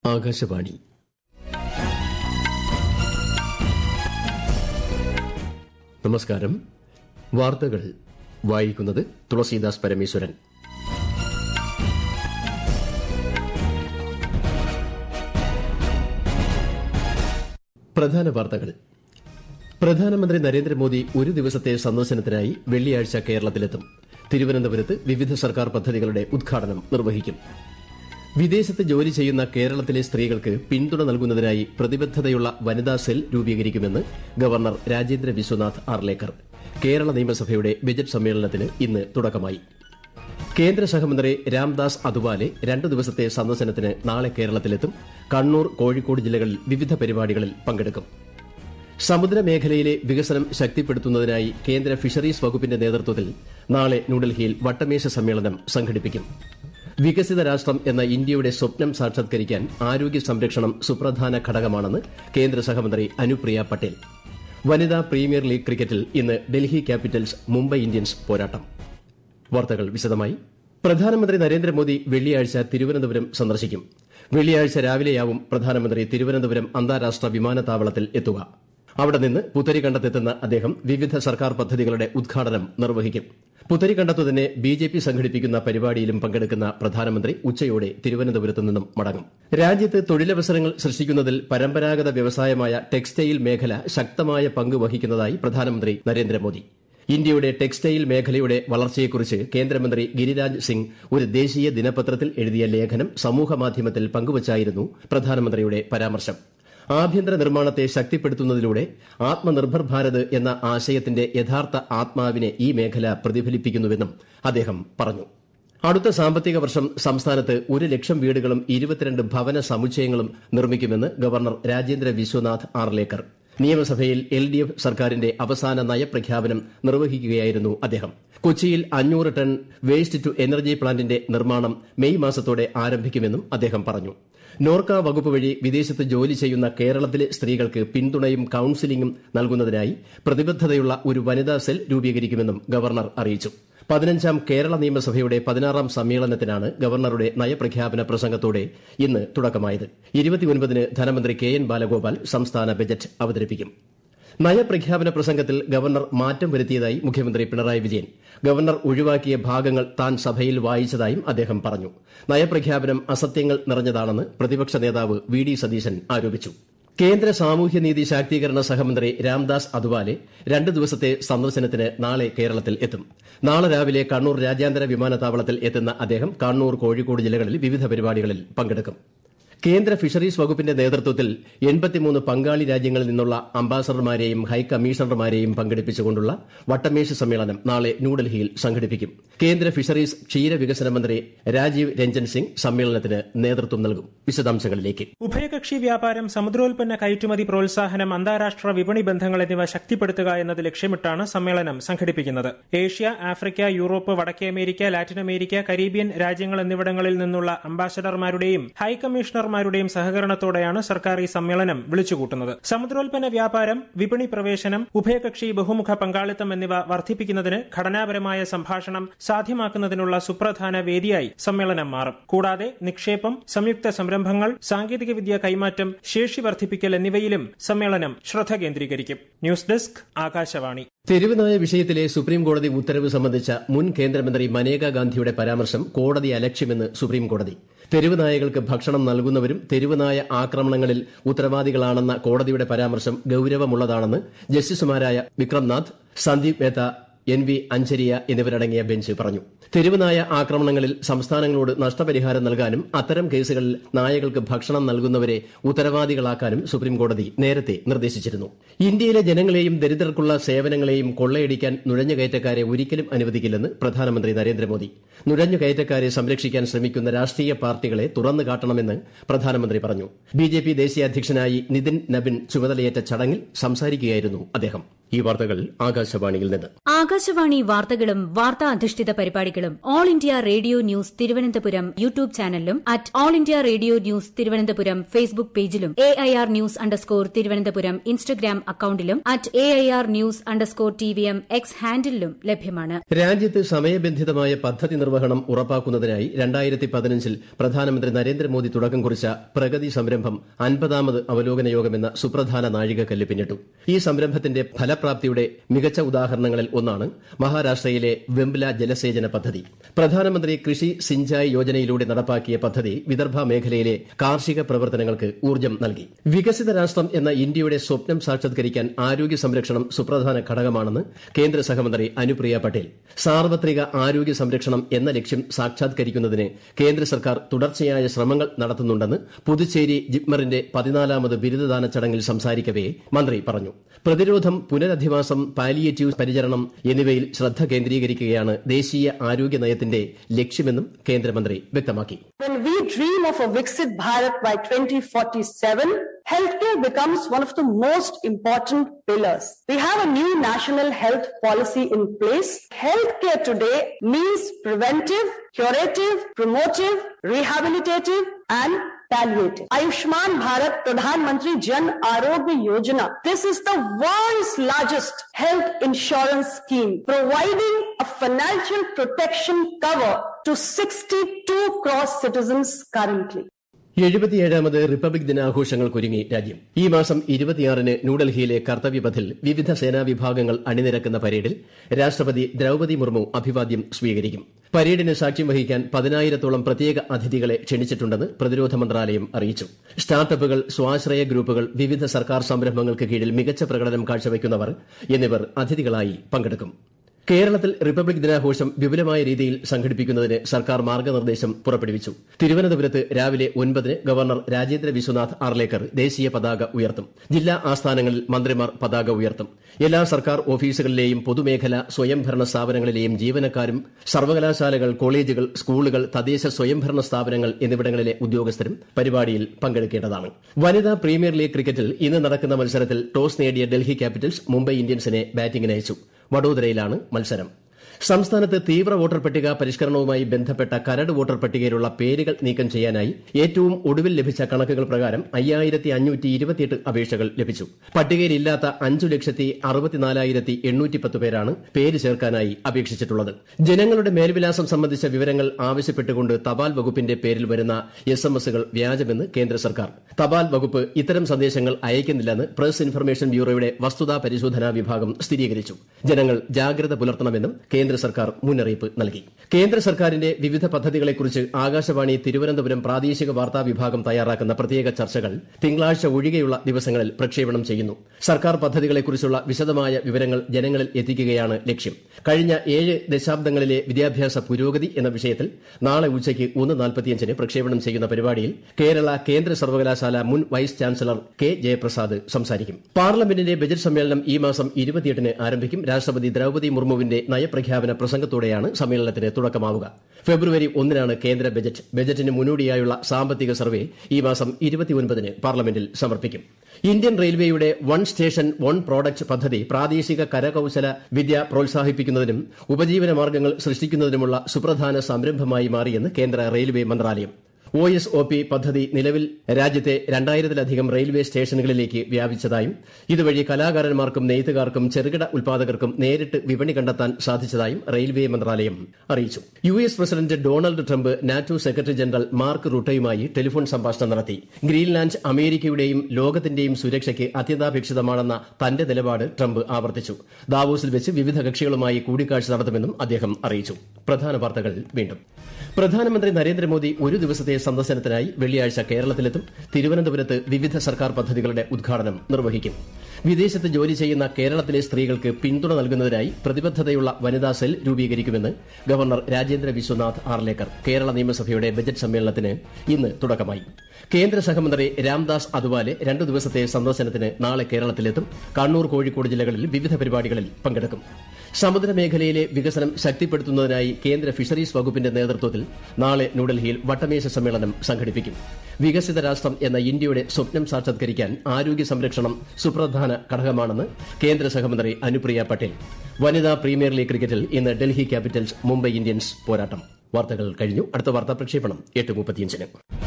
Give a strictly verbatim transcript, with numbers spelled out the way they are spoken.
ആകാശവാണി. നമസ്കാരം. വാർത്തകൾ വായിക്കുന്നത് തുളസീദാസ് പരമേശ്വരൻ. പ്രധാന വാർത്തകൾ. പ്രധാനമന്ത്രി നരേന്ദ്രമോദി ഒരു ദിവസത്തെ സന്ദർശനത്തിനായി വെള്ളിയാഴ്ച കേരളത്തിലെത്തും. തിരുവനന്തപുരത്ത് വിവിധ സർക്കാർ പദ്ധതികളുടെ ഉദ്ഘാടനം നിർവഹിക്കും. വിദേശത്ത് ജോലി ചെയ്യുന്ന കേരളത്തിലെ സ്ത്രീകൾക്ക് പിന്തുണ നൽകുന്നതിനായി പ്രതിബദ്ധതയുള്ള വനിതാ സെൽ രൂപീകരിക്കുമെന്ന് ഗവർണർ രാജേന്ദ്ര വിശ്വനാഥ് ആർലേക്കർ. കേരള നിയമസഭയുടെ ബജറ്റ് സമ്മേളനത്തിന് ഇന്ന് തുടക്കമായി. കേന്ദ്ര സഹമന്ത്രി രാംദാസ് അത്വാലെ രണ്ടു ദിവസത്തെ സന്ദർശനത്തിന് നാളെ കേരളത്തിലെത്തും. കണ്ണൂർ, കോഴിക്കോട് ജില്ലകളിൽ വിവിധ പരിപാടികളിൽ പങ്കെടുക്കും. സമുദ്രമേഖലയിലെ വികസനം ശക്തിപ്പെടുത്തുന്നതിനായി കേന്ദ്ര ഫിഷറീസ് വകുപ്പിന്റെ നേതൃത്വത്തിൽ നാളെ ന്യൂഡൽഹിയിൽ വട്ടമേശ സമ്മേളനം സംഘടിപ്പിക്കും. വികസിത രാഷ്ട്രം എന്ന ഇന്ത്യയുടെ സ്വപ്നം സാക്ഷാത്കരിക്കാൻ ആരോഗ്യ സംരക്ഷണം സുപ്രധാന ഘടകമാണെന്ന് കേന്ദ്ര സഹമന്ത്രി അനുപ്രിയ പട്ടേൽ. വനിതാ പ്രീമിയർ ലീഗ് ക്രിക്കറ്റിൽ ഇന്ന് ഡൽഹി ക്യാപിറ്റൽസ് മുംബൈ ഇന്ത്യൻസ് പോരാട്ടം. വാർത്തകൾ വിശദമായി. പ്രധാനമന്ത്രി നരേന്ദ്രമോദി വെള്ളിയാഴ്ച തിരുവനന്തപുരം സന്ദർശിക്കും. വെള്ളിയാഴ്ച രാവിലെയാവും പ്രധാനമന്ത്രി തിരുവനന്തപുരം അന്താരാഷ്ട്ര വിമാനത്താവളത്തിൽ എത്തുക. അവിടെ നിന്ന് പുത്തരിക്കണ്ടത്തെത്തുന്ന അദ്ദേഹം വിവിധ സർക്കാർ പദ്ധതികളുടെ ഉദ്ഘാടനം നിർവഹിക്കും. പുത്തരിക്കണ്ടത്തു തന്നെ ബി ജെ പി സംഘടിപ്പിക്കുന്ന പരിപാടിയിലും പങ്കെടുക്കുന്ന പ്രധാനമന്ത്രി ഉച്ചയോടെ തിരുവനന്തപുരത്ത് നിന്നും മടങ്ങും. രാജ്യത്ത് തൊഴിലവസരങ്ങൾ സൃഷ്ടിക്കുന്നതിൽ പരമ്പരാഗത വ്യവസായമായ ടെക്സ്റ്റൈൽ മേഖല ശക്തമായ പങ്ക് വഹിക്കുന്നതായി പ്രധാനമന്ത്രി നരേന്ദ്രമോദി. ഇന്ത്യയുടെ ടെക്സ്റ്റൈൽ മേഖലയുടെ വളർച്ചയെക്കുറിച്ച് കേന്ദ്രമന്ത്രി ഗിരിരാജ് സിംഗ് ഒരു ദേശീയ ദിനപത്രത്തിൽ എഴുതിയ ലേഖനം സമൂഹമാധ്യമത്തിൽ പങ്കുവച്ചായിരുന്നു പ്രധാനമന്ത്രിയുടെ പരാമർശം. ആഭ്യന്തര നിർമ്മാണത്തെ ശക്തിപ്പെടുത്തുന്നതിലൂടെ ആത്മനിർഭർ ഭാരത് എന്ന ആശയത്തിന്റെ യഥാർത്ഥ ആത്മാവിനെ ഈ മേഖല പ്രതിഫലിപ്പിക്കുന്നുവെന്നും അദ്ദേഹം പറഞ്ഞു. അടുത്ത സാമ്പത്തിക വർഷം സംസ്ഥാനത്ത് ഒരു ലക്ഷം വീടുകളും ഇരുപത്തിരണ്ട് ഭവന സമുച്ചയങ്ങളും നിർമ്മിക്കുമെന്ന് ഗവർണർ രാജേന്ദ്ര വിശ്വനാഥ് ആർലേക്കർ. നിയമസഭയിൽ എൽ ഡി എഫ് സർക്കാരിന്റെ അവസാന നയപ്രഖ്യാപനം നിർവഹിക്കുകയായിരുന്നു അദ്ദേഹം. കൊച്ചിയിൽ അഞ്ഞൂറ് ടൺ വേസ്റ്റ് ടു എനർജി പ്ലാന്റിന്റെ നിർമ്മാണം മെയ് മാസത്തോടെ ആരംഭിക്കുമെന്നും അദ്ദേഹം പറഞ്ഞു. നോർക്ക വകുപ്പ് വഴി വിദേശത്ത് ജോലി ചെയ്യുന്ന കേരളത്തിലെ സ്ത്രീകൾക്ക് പിന്തുണയും കൌൺസിലിംഗും നൽകുന്നതിനായി പ്രതിബദ്ധതയുള്ള ഒരു വനിതാ സെൽ രൂപീകരിക്കുമെന്നും ഗവർണർ അറിയിച്ചു. പതിനഞ്ചാം കേരള നിയമസഭയുടെ പതിനാറാം സമ്മേളനത്തിനാണ് ഗവർണറുടെ നയപ്രഖ്യാപന പ്രസംഗത്തോടെ ഇന്ന് തുടക്കമായത്. ഇരുപത്തിയൊൻപതിന് ധനമന്ത്രി കെ എൻ ബാലഗോപാൽ സംസ്ഥാന ബജറ്റ് അവതരിപ്പിക്കും. നയപ്രഖ്യാപന പ്രസംഗത്തിൽ ഗവർണർ മാറ്റം വരുത്തിയതായി മുഖ്യമന്ത്രി പിണറായി വിജയൻ. ഗവർണർ ഒഴിവാക്കിയ ഭാഗങ്ങൾ താൻ സഭയിൽ വായിച്ചതായും അദ്ദേഹം പറഞ്ഞു. നയപ്രഖ്യാപനം അസത്യങ്ങൾ നിറഞ്ഞതാണെന്ന് പ്രതിപക്ഷ നേതാവ് വി ഡി സതീശൻ ആരോപിച്ചു. കേന്ദ്ര സാമൂഹ്യനീതി ശാക്തീകരണ സഹമന്ത്രി രാംദാസ് അത്വാലെ രണ്ട് ദിവസത്തെ സന്ദർശനത്തിന് നാളെ കേരളത്തിൽ എത്തും. നാളെ രാവിലെ കണ്ണൂർ രാജ്യാന്തര വിമാനത്താവളത്തിൽ എത്തുന്ന അദ്ദേഹം കണ്ണൂർ, കോഴിക്കോട് ജില്ലകളിൽ വിവിധ പരിപാടികളിൽ പങ്കെടുക്കും. കേന്ദ്ര ഫിഷറീസ് വകുപ്പിന്റെ നേതൃത്വത്തിൽ എൺപത്തിമൂന്ന് പങ്കാളി രാജ്യങ്ങളിൽ നിന്നുള്ള അംബാസഡർമാരെയും ഹൈക്കമ്മീഷണർമാരെയും പങ്കെടുപ്പിച്ചുകൊണ്ടുള്ള വട്ടമേശ സമ്മേളനം നാളെ ന്യൂഡൽഹിയിൽ സംഘടിപ്പിക്കും. കേന്ദ്ര ഫിഷറീസ് ക്ഷീരവികസന മന്ത്രി രാജീവ് രഞ്ജൻ സിംഗ് സമ്മേളനത്തിന് നേതൃത്വം നൽകും. വിശദാംശങ്ങളിലേക്ക്. ഉഭയകക്ഷി വ്യാപാരം, സമുദ്രോൽപ്പന്ന കയറ്റുമതി പ്രോത്സാഹനം, അന്താരാഷ്ട്ര വിപണി ബന്ധങ്ങൾ എന്നിവ ശക്തിപ്പെടുത്തുക എന്നത് ലക്ഷ്യമിട്ടാണ് സമ്മേളനം സംഘടിപ്പിക്കുന്നത്. ഏഷ്യ, ആഫ്രിക്ക, യൂറോപ്പ്, വടക്കേ അമേരിക്ക, ലാറ്റിൻ അമേരിക്ക, കരീബിയൻ രാജ്യങ്ങൾ എന്നിവിടങ്ങളിൽ നിന്നുള്ള അംബാസഡർമാരുടെയും ഹൈക്കമ്മീഷണർ മാരുടെയും സഹകരണത്തോടെയാണ് സർക്കാർ ഈ സമ്മേളനം വിളിച്ചുകൂട്ടുന്നത്. സമുദ്രോൽപ്പന്ന വ്യാപാരം, വിപണി പ്രവേശനം, ഉഭയകക്ഷി ബഹുമുഖ പങ്കാളിത്തം എന്നിവ വർദ്ധിപ്പിക്കുന്നതിന് ഘടനാപരമായ സംഭാഷണം സാധ്യമാക്കുന്നതിനുള്ള സുപ്രധാന വേദിയായി സമ്മേളനം മാറും. കൂടാതെ നിക്ഷേപം, സംയുക്ത സംരംഭങ്ങൾ, സാങ്കേതികവിദ്യ കൈമാറ്റം, ശേഷി വർദ്ധിപ്പിക്കൽ എന്നിവയിലും സമ്മേളനം ശ്രദ്ധ കേന്ദ്രീകരിക്കും. News desk, Akashvani. തെരുവുനായ വിഷയത്തിലെ സുപ്രീംകോടതി ഉത്തരവ് സംബന്ധിച്ച മുൻ കേന്ദ്രമന്ത്രി മനേകാ ഗാന്ധിയുടെ പരാമർശം കോടതി അലക്ഷ്യമെന്ന് സുപ്രീംകോടതി. തെരുവുനായകൾക്ക് ഭക്ഷണം നൽകുന്നവരും തെരുവുനായ ആക്രമണങ്ങളിൽ ഉത്തരവാദികളാണെന്ന കോടതിയുടെ പരാമർശം ഗൌരവമുള്ളതാണെന്ന് ജസ്റ്റിസുമാരായ വിക്രംനാഥ്, സന്ദീപ് മേത്ത, എൻ വി അഞ്ചരിയ എന്നിവരടങ്ങിയ ബെഞ്ച് പറഞ്ഞു. തെരുവുനായ ആക്രമണങ്ങളിൽ സംസ്ഥാനങ്ങളോട് നഷ്ടപരിഹാരം നൽകാനും അത്തരം കേസുകളിൽ നായകൾക്ക് ഭക്ഷണം നൽകുന്നവരെ ഉത്തരവാദികളാക്കാനും സുപ്രീംകോടതി നേരത്തെ നിർദ്ദേശിച്ചിരുന്നു. ഇന്ത്യയിലെ ജനങ്ങളെയും ദരിദ്രർക്കുള്ള സേവനങ്ങളെയും കൊള്ളയടിക്കാൻ നുഴഞ്ഞുകയറ്റക്കാരെ ഒരിക്കലും അനുവദിക്കില്ലെന്ന് പ്രധാനമന്ത്രി നരേന്ദ്രമോദി. നുഴഞ്ഞുകയറ്റക്കാരെ സംരക്ഷിക്കാൻ ശ്രമിക്കുന്ന രാഷ്ട്രീയ പാർട്ടികളെ തുറന്നു കാട്ടണമെന്ന് പ്രധാനമന്ത്രി പറഞ്ഞു. ബി ജെ പി ദേശീയ അധ്യക്ഷനായി നിതിൻ നബിൻ ചുമതലയേറ്റ ചടങ്ങിൽ സംസാരിക്കുകയായിരുന്നു അദ്ദേഹം. ഈ വാർത്തകൾ ആകാശവാണിയിൽ നിന്ന്. ആകാശവാണി വാർത്തകളും വാർത്താ അധിഷ്ഠിത പരിപാടികളും all India radio news Thiruvananthapuram YouTube ചാനലിലും at all India radio news Thiruvananthapuram Facebook പേജിലും A I R news underscore Thiruvananthapuram Instagram അക്കൌണ്ടിലും at A I R news underscore T V M X ഹാൻഡിലും ലഭ്യമാണ്. രാജ്യത്ത് സമയബന്ധിതമായ പദ്ധതി നിർവഹണം ഉറപ്പാക്കുന്നതിനായി രണ്ടായിരത്തി പതിനഞ്ചിൽ പ്രധാനമന്ത്രി നരേന്ദ്രമോദി തുടക്കം കുറിച്ച പ്രഗതി സംരംഭം അൻപതാമത് അവലോകന യോഗമെന്ന സുപ്രധാന നാഴികക്കല്ല് പിന്നിട്ടു. ഈ സംരംഭത്തിന്റെ ഫലപ്രാപ്തിയുടെ മികച്ച ഉദാഹരണങ്ങളിൽ ഒന്നാണ് മഹാരാഷ്ട്രയിലെ വെംബ്ല ജലസേചന പദ്ധതി. പ്രധാനമന്ത്രി കൃഷി സിഞ്ചായ് യോജനയിലൂടെ നടപ്പാക്കിയ പദ്ധതി വിദർഭ മേഖലയിലെ കാർഷിക പ്രവർത്തനങ്ങൾക്ക് ഊർജ്ജം നൽകി. വികസിത രാഷ്ട്രം എന്ന ഇന്ത്യയുടെ സ്വപ്നം സാക്ഷാത്കരിക്കാൻ ആരോഗ്യ സംരക്ഷണം സുപ്രധാന ഘടകമാണെന്ന് കേന്ദ്ര സഹമന്ത്രി അനുപ്രിയ പട്ടേൽ. സാർവത്രിക ആരോഗ്യ സംരക്ഷണം എന്ന ലക്ഷ്യം സാക്ഷാത്കരിക്കുന്നതിന് കേന്ദ്ര സർക്കാർ തുടർച്ചയായ ശ്രമങ്ങൾ നടത്തുന്നുണ്ടെന്ന് പുതുച്ചേരി ജിപ്മറിന്റെ പതിനാലാമത് ബിരുദദാന ചടങ്ങിൽ സംസാരിക്കവെ മന്ത്രി പറഞ്ഞു. പ്രതിരോധം, പുനരധിവാസം, പാലിയേറ്റീവ് പരിചരണം എന്നിവയിൽ ശ്രദ്ധ കേന്ദ്രീകരിക്കുകയാണ് ദേശീയ ആരോഗ്യ നയത്തിന്റെ ലക്ഷ്യമെന്നും കേന്ദ്രമന്ത്രി വ്യക്തമാക്കി. When we dream of a Viksit Bharat by twenty forty-seven, healthcare becomes one of the most important pillars. We have a new national health policy in place. Healthcare today means preventive, curative, promotive, rehabilitative and palliative. Ayushman Bharat Pradhan Mantri Jan Arogya Yojana. This is the world's largest health insurance scheme, providing a financial protection cover to sixty-two crore citizens currently. എഴുപത്തിയേഴാമത് republic ദിനാഘോഷങ്ങൾക്കൊരുങ്ങി രാജ്യം. ഈ മാസം ഇരുപത്തിയാറിന് ന്യൂഡൽഹിയിലെ കർത്തവ്യപഥിൽ വിവിധ സേനാ വിഭാഗങ്ങൾ അണിനിരക്കുന്ന പരേഡിൽ രാഷ്ട്രപതി ദ്രൌപദി മുർമു അഭിവാദ്യം സ്വീകരിക്കും. പരേഡിന് സാക്ഷ്യം വഹിക്കാൻ പതിനായിരത്തോളം പ്രത്യേക അതിഥികളെ ക്ഷണിച്ചിട്ടുണ്ടെന്ന് പ്രതിരോധ മന്ത്രാലയം അറിയിച്ചു. സ്റ്റാർട്ടപ്പുകൾ, സ്വാശ്രയ ഗ്രൂപ്പുകൾ, വിവിധ സർക്കാർ സംരംഭങ്ങൾക്ക് കീഴിൽ മികച്ച പ്രകടനം കാഴ്ചവയ്ക്കുന്നവർ എന്നിവർ അതിഥികളായി പങ്കെടുക്കും. കേരളത്തിൽ റിപ്പബ്ലിക് ദിനാഘോഷം വിപുലമായ രീതിയിൽ സംഘടിപ്പിക്കുന്നതിന് സർക്കാർ മാർഗ്ഗനിർദ്ദേശം പുറപ്പെടുവിച്ചു. തിരുവനന്തപുരത്ത് രാവിലെ ഒൻപതിന് ഗവർണർ രാജേന്ദ്ര വിശ്വനാഥ് ആർലേക്കർ ദേശീയ പതാക ഉയർത്തും. ജില്ലാ ആസ്ഥാനങ്ങളിൽ മന്ത്രിമാർ പതാക ഉയർത്തും. എല്ലാ സർക്കാർ ഓഫീസുകളിലെയും പൊതുമേഖലാ സ്വയംഭരണ സ്ഥാപനങ്ങളിലെയും ജീവനക്കാരും സർവകലാശാലകൾ, കോളേജുകൾ, സ്കൂളുകൾ, തദ്ദേശ സ്വയംഭരണ സ്ഥാപനങ്ങൾ എന്നിവിടങ്ങളിലെ ഉദ്യോഗസ്ഥരും പരിപാടിയിൽ പങ്കെടുക്കേണ്ടതാണ്. വനിതാ പ്രീമിയർ ലീഗ് ക്രിക്കറ്റിൽ ഇന്ന് നടക്കുന്ന മത്സരത്തിൽ ടോസ് നേടിയ ഡൽഹി ക്യാപിറ്റൽസ് മുംബൈ ഇന്ത്യൻസിനെ ബാറ്റിംഗിനയച്ചു. വഡോദരയിലാണ് മത്സരം. സംസ്ഥാനത്ത് തീവ്ര വോട്ടർ പട്ടിക പരിഷ്കരണവുമായി ബന്ധപ്പെട്ട കരട് വോട്ടർ പട്ടികയിലുള്ള പേരുകൾ നീക്കം ചെയ്യാനായി ഏറ്റവും ഒടുവിൽ ലഭിച്ച കണക്കുകൾ പ്രകാരം അയ്യായിരത്തി അഞ്ഞൂറ്റി ഇരുപത്തിയെട്ട് അപേക്ഷകൾ ലഭിച്ചു. പട്ടികയിലില്ലാത്ത അഞ്ചു ലക്ഷത്തി അറുപത്തിനാലായിരത്തി എണ്ണൂറ്റി പത്ത് പേരാണ് പേര് ചേർക്കാനായി അപേക്ഷിച്ചിട്ടുള്ളത്. ജനങ്ങളുടെ മേൽവിലാസം സംബന്ധിച്ച വിവരങ്ങൾ ആവശ്യപ്പെട്ടുകൊണ്ട് തപാൽ വകുപ്പിന്റെ പേരിൽ വരുന്ന എസ് എം എസുകൾ വ്യാജമെന്ന് കേന്ദ്ര സർക്കാർ. തപാൽ വകുപ്പ് ഇത്തരം സന്ദേശങ്ങൾ അയക്കുന്നില്ലെന്ന് പ്രസ് ഇൻഫർമേഷൻ ബ്യൂറോയുടെ വസ്തുതാ പരിശോധനാ വിഭാഗം സ്ഥിരീകരിച്ചു. ജനങ്ങൾ ജാഗ്രത പുലർത്തണമെന്നും കേന്ദ്ര സർക്കാർ മുന്നറിയിപ്പ് നൽകി. കേന്ദ്ര സർക്കാരിന്റെ വിവിധ പദ്ധതികളെക്കുറിച്ച് ആകാശവാണി തിരുവനന്തപുരം പ്രാദേശിക വാർത്താ വിഭാഗം തയ്യാറാക്കുന്ന പ്രത്യേക ചർച്ചകൾ തിങ്കളാഴ്ച ഒഴികെയുള്ള ദിവസങ്ങളിൽ പ്രക്ഷേപണം ചെയ്യുന്നു. സർക്കാർ പദ്ധതികളെക്കുറിച്ചുള്ള വിശദമായ വിവരങ്ങൾ ജനങ്ങളിൽ എത്തിക്കുകയാണ് ലക്ഷ്യം. കഴിഞ്ഞ ഏഴ് ദശാബ്ദങ്ങളിലെ വിദ്യാഭ്യാസ പുരോഗതി എന്ന വിഷയത്തിൽ നാളെ ഉച്ചയ്ക്ക് ഒന്ന് നാൽപ്പത്തിയഞ്ചിന് പ്രക്ഷേപണം ചെയ്യുന്ന പരിപാടിയിൽ കേരള കേന്ദ്ര സർവകലാശാല മുൻ വൈസ് ചാൻസലർ കെ ജയപ്രസാദ് സംസാരിക്കും. പാർലമെന്റിന്റെ ബജറ്റ് സമ്മേളനം ഈ മാസം ഇരുപത്തിയെട്ടിന് ആരംഭിക്കും. രാഷ്ട്രപതി ദ്രൌപദി മുർമുവിന്റെ നയപ്രഖ്യാപന പ്രസംഗത്തോടെയാണ് സമ്മേളനത്തിന് തുടക്കമാവുക. ഫെബ്രുവരി ഒന്നിനാണ് കേന്ദ്ര ബജറ്റ്. ബജറ്റിന് മുന്നോടിയായുള്ള സാമ്പത്തിക സർവേ ഈ മാസം ഇരുപത്തിയൊൻപതിന് പാർലമെന്റിൽ സമർപ്പിക്കും. ഇന്ത്യൻ റെയിൽവേയുടെ വൺ സ്റ്റേഷൻ വൺ പ്രോഡക്റ്റ് പദ്ധതി പ്രാദേശിക കരകൌശല വിദ്യ പ്രോത്സാഹിപ്പിക്കുന്നതിനും ഉപജീവന മാർഗ്ഗങ്ങൾ സൃഷ്ടിക്കുന്നതിനുമുള്ള സുപ്രധാന സംരംഭമായി മാറിയെന്ന് കേന്ദ്ര റെയിൽവേ മന്ത്രാലയം. ഒ എസ് ഒ പി പദ്ധതി നിലവിൽ രാജ്യത്തെ രണ്ടായിരത്തിലധികം റെയിൽവേ സ്റ്റേഷനുകളിലേക്ക് വ്യാപിച്ചതായും ഇതുവഴി കലാകാരന്മാർക്കും നെയ്ത്തുകാർക്കും ചെറുകിട ഉൽപ്പാദകർക്കും നേരിട്ട് വിപണി കണ്ടെത്താൻ സാധിച്ചതായും റെയിൽവേ മന്ത്രാലയം അറിയിച്ചു. U S president Donald Trump NATO secretary general Mark റൂട്ടയുമായി ടെലിഫോൺ സംഭാഷണം നടത്തി. ഗ്രീൻലാൻഡ് അമേരിക്കയുടെയും ലോകത്തിന്റെയും സുരക്ഷയ്ക്ക് അത്യന്താപേക്ഷിതമാണെന്ന തന്റെ നിലപാട് ട്രംപ് ആവർത്തിച്ചു. ദാവോസിൽ വെച്ച് വിവിധ കക്ഷികളുമായി കൂടിക്കാഴ്ച നടത്തുമെന്നും അദ്ദേഹം അറിയിച്ചു. പ്രധാന വാർത്തകൾ വീണ്ടും. പ്രധാനമന്ത്രി നരേന്ദ്രമോദി ഒരു ദിവസത്തെ സന്ദർശനത്തിനായി വെള്ളിയാഴ്ച കേരളത്തിലെത്തും. തിരുവനന്തപുരത്ത് വിവിധ സർക്കാർ പദ്ധതികളുടെ ഉദ്ഘാടനം നിർവഹിക്കും. വിദേശത്ത് ജോലി ചെയ്യുന്ന കേരളത്തിലെ സ്ത്രീകൾക്ക് പിന്തുണ നൽകുന്നതിനായി പ്രതിബദ്ധതയുള്ള വനിതാ സെൽ രൂപീകരിക്കുമെന്ന് ഗവർണർ രാജേന്ദ്ര വിശ്വനാഥ് ആർലേക്കർ. കേരള നിയമസഭയുടെ ബജറ്റ് സമ്മേളനത്തിന് ഇന്ന് തുടക്കമായി. കേന്ദ്ര സഹമന്ത്രി രാംദാസ് അത്വാലെ രണ്ടു ദിവസത്തെ സന്ദർശനത്തിന് നാളെ കേരളത്തിലെത്തും. കണ്ണൂർ, കോഴിക്കോട് ജില്ലകളിൽ വിവിധ പരിപാടികളിൽ പങ്കെടുക്കും. സമുദ്രമേഖലയിലെ വികസനം ശക്തിപ്പെടുത്തുന്നതിനായി കേന്ദ്ര ഫിഷറീസ് വകുപ്പിന്റെ നേതൃത്വത്തിൽ നാളെ ന്യൂഡൽഹിയിൽ വട്ടമേശ സമ്മേളനം സംഘടിപ്പിക്കും. വികസിത രാഷ്ട്രം എന്ന ഇന്ത്യയുടെ സ്വപ്നം സാക്ഷാത്കരിക്കാൻ ആരോഗ്യ സംരക്ഷണം സുപ്രധാന ഘടകമാണെന്ന് കേന്ദ്ര സഹമന്ത്രി അനുപ്രിയ പട്ടേൽ. വനിതാ പ്രീമിയർ ലീഗ് ക്രിക്കറ്റിൽ ഇന്ന് ഡൽഹി ക്യാപിറ്റൽസ് മുംബൈ ഇന്ത്യൻസ് പോരാട്ടം. വാർത്തകൾ കഴിഞ്ഞു. അടുത്ത വാർത്താ പ്രക്ഷേപണം എട്ട് മുപ്പത്തിയഞ്ചിന്.